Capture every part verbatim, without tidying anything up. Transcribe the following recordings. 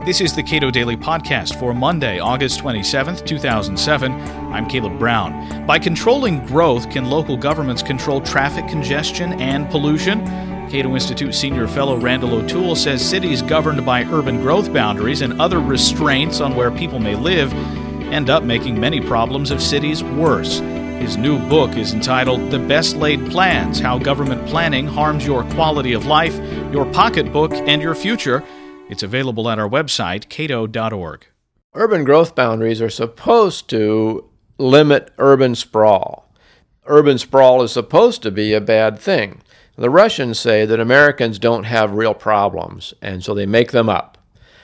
This is the Cato Daily Podcast for Monday, August twenty-seventh, two thousand seven. I'm Caleb Brown. By controlling growth, can local governments control traffic congestion and pollution? Cato Institute Senior Fellow Randall O'Toole says cities governed by urban growth boundaries and other restraints on where people may live end up making many problems of cities worse. His new book is entitled The Best Laid Plans: How Government Planning Harms Your Quality of Life, Your Pocketbook, and Your Future. It's available at our website, cato dot org. Urban growth boundaries are supposed to limit urban sprawl. Urban sprawl is supposed to be a bad thing. The Russians say that Americans don't have real problems, and so they make them up.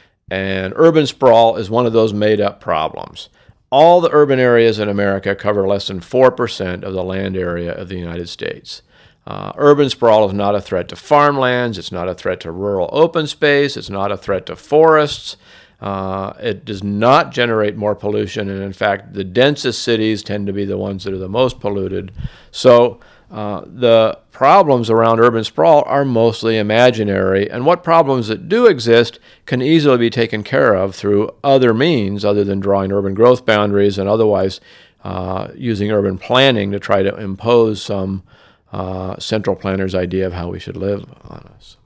And urban sprawl is one of those made-up problems. All the urban areas in America cover less than four percent of the land area of the United States. Uh, urban sprawl is not a threat to farmlands, it's not a threat to rural open space, it's not a threat to forests. Uh, it does not generate more pollution, and in fact, the densest cities tend to be the ones that are the most polluted. So uh, the problems around urban sprawl are mostly imaginary, and what problems that do exist can easily be taken care of through other means other than drawing urban growth boundaries and otherwise uh, using urban planning to try to impose some Uh, central planner's idea of how we should live on us.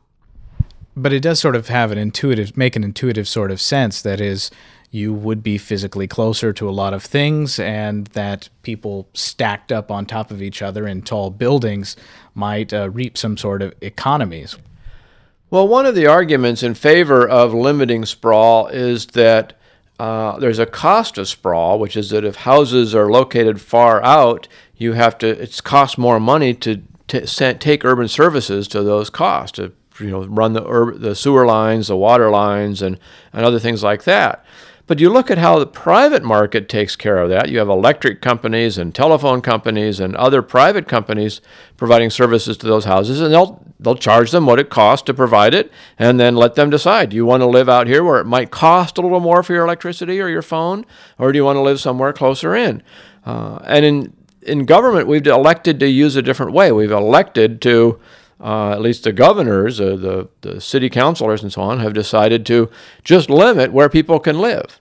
But it does sort of have an intuitive, make an intuitive sort of sense. That is, you would be physically closer to a lot of things, and that people stacked up on top of each other in tall buildings might uh, reap some sort of economies. Well, one of the arguments in favor of limiting sprawl is that uh, there's a cost of sprawl, which is that if houses are located far out, you have to, it costs more money to t- take urban services to those costs, to you know, run the ur- the sewer lines, the water lines, and, and other things like that. But you look at how the private market takes care of that. You have electric companies and telephone companies and other private companies providing services to those houses, and they'll they'll charge them what it costs to provide it, and then let them decide. Do you want to live out here where it might cost a little more for your electricity or your phone, or do you want to live somewhere closer in? Uh, and in In government, we've elected to use a different way. We've elected to, uh, at least the governors, uh, the, the city councilors and so on, have decided to just limit where people can live.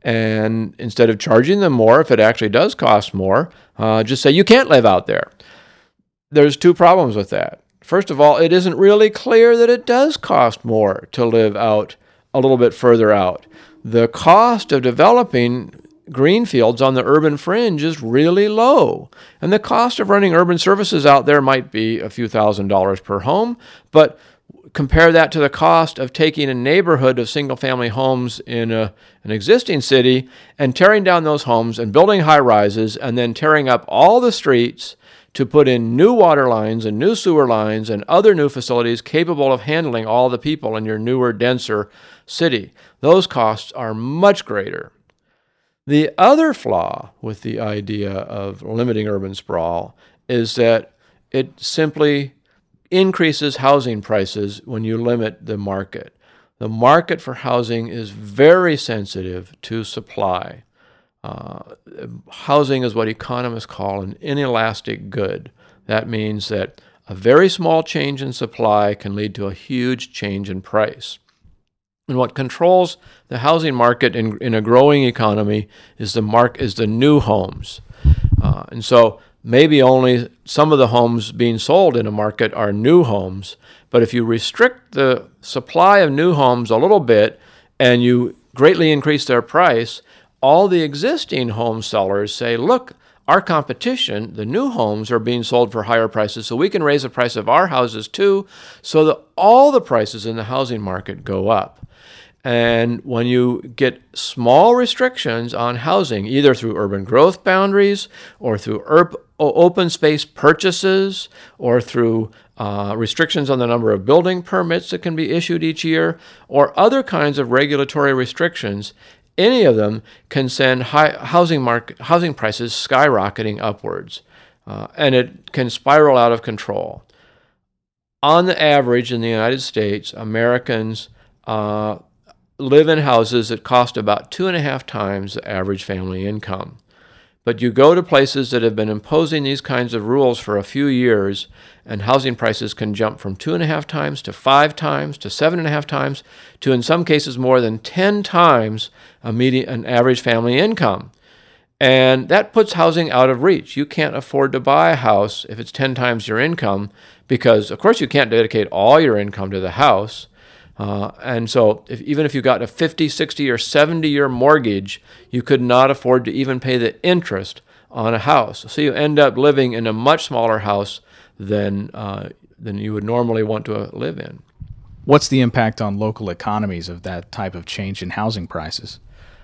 And instead of charging them more, if it actually does cost more, uh, just say you can't live out there. There's two problems with that. First of all, it isn't really clear that it does cost more to live out a little bit further out. The cost of developing greenfields on the urban fringe is really low. And the cost of running urban services out there might be a few thousand dollars per home, but compare that to the cost of taking a neighborhood of single-family homes in a, an existing city and tearing down those homes and building high-rises and then tearing up all the streets to put in new water lines and new sewer lines and other new facilities capable of handling all the people in your newer, denser city. Those costs are much greater. The other flaw with the idea of limiting urban sprawl is that it simply increases housing prices when you limit the market. The market for housing is very sensitive to supply. Uh, housing is what economists call an inelastic good. That means that a very small change in supply can lead to a huge change in price. And what controls the housing market in, in a growing economy is the mark is the new homes. Uh, and so maybe only some of the homes being sold in a market are new homes. But if you restrict the supply of new homes a little bit and you greatly increase their price, all the existing home sellers say, look, our competition, the new homes, are being sold for higher prices, so we can raise the price of our houses too, so that all the prices in the housing market go up. And when you get small restrictions on housing, either through urban growth boundaries or through ur- open space purchases or through uh, restrictions on the number of building permits that can be issued each year or other kinds of regulatory restrictions, any of them can send high housing market, housing prices skyrocketing upwards, uh, and it can spiral out of control. On the average in the United States, Americans uh, live in houses that cost about two and a half times the average family income. But you go to places that have been imposing these kinds of rules for a few years, and housing prices can jump from two and a half times to five times to seven and a half times to, in some cases, more than ten times a median, an average family income. And that puts housing out of reach. You can't afford to buy a house if it's ten times your income because, of course, you can't dedicate all your income to the house. Uh, and so if, even if you got a fifty, sixty, or seventy-year mortgage, you could not afford to even pay the interest on a house. So you end up living in a much smaller house than uh, than you would normally want to live in. What's the impact on local economies of that type of change in housing prices?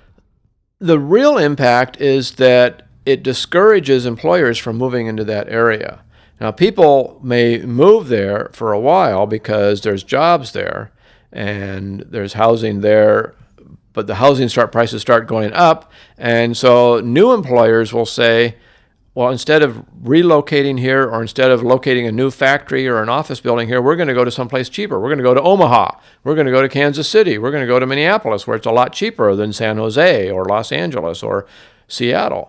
The real impact is that it discourages employers from moving into that area. Now, people may move there for a while because there's jobs there and there's housing there, but the housing start prices start going up, and so new employers will say, well, instead of relocating here or instead of locating a new factory or an office building here, we're going to go to someplace cheaper. We're going to go to Omaha. We're going to go to Kansas City. We're going to go to Minneapolis, where it's a lot cheaper than San Jose or Los Angeles or Seattle.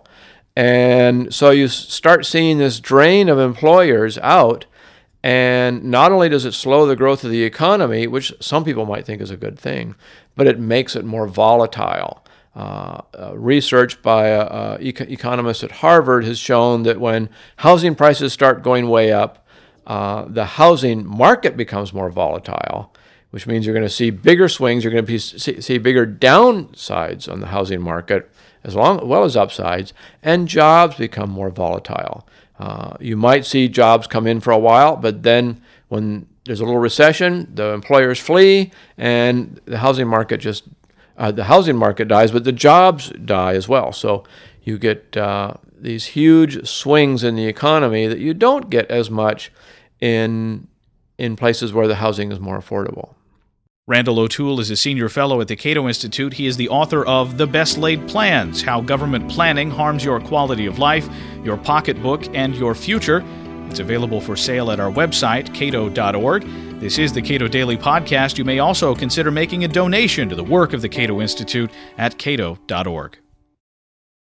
And so you start seeing this drain of employers out, and not only does it slow the growth of the economy, which some people might think is a good thing, but it makes it more volatile. Uh, uh, research by uh, uh, eco- economists at Harvard has shown that when housing prices start going way up, uh, the housing market becomes more volatile, which means you're going to see bigger swings. You're going to be, see, see bigger downsides on the housing market as long, well as upsides, and jobs become more volatile. Uh, you might see jobs come in for a while, but then when there's a little recession, the employers flee, and the housing market just Uh, the housing market dies, but the jobs die as well. So you get uh, these huge swings in the economy that you don't get as much in in places where the housing is more affordable. Randall O'Toole is a senior fellow at the Cato Institute. He is the author of The Best Laid Plans, How Government Planning Harms Your Quality of Life, Your Pocketbook, and Your Future. It's available for sale at our website, cato dot org. This is the Cato Daily Podcast. You may also consider making a donation to the work of the Cato Institute at cato dot org.